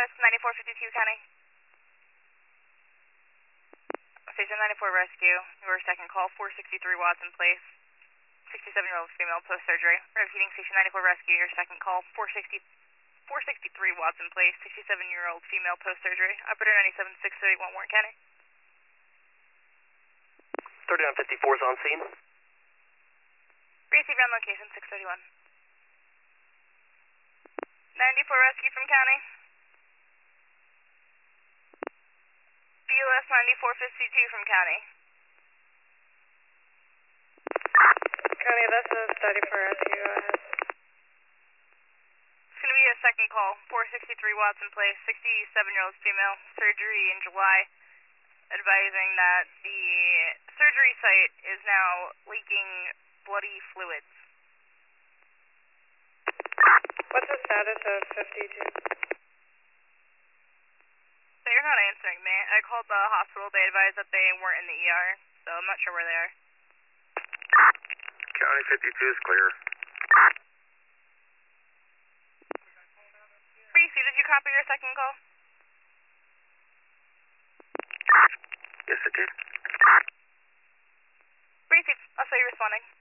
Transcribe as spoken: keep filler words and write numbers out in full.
West, ninety-four fifty-two County. Station ninety-four Rescue, your second call, four sixty-three Watson Place. sixty-seven-year-old female post-surgery. Repeating Station ninety-four Rescue, your second call, four sixty, four sixty-three Watson Place, sixty-seven-year-old female post-surgery. Operator ninety-seven six thirty-one Warren County. thirty-nine fifty-four is on scene. Receive on location, six thirty-one. ninety-four Rescue from County. B L S ninety-four fifty-two from County. County, this is thirty-four Rescue, go ahead. It's going to be a second call, four sixty-three Watson Place, sixty-seven-year-old female, surgery in July, advising that the surgery site is now leaking bloody fluids. What's the status of fifty-two? They're not answering me. I called the hospital, they advised that they weren't in the E R, so I'm not sure where they are. County fifty-two is clear. Reese, did you copy your second call? Yes, I did. Reese, I'll say you're responding.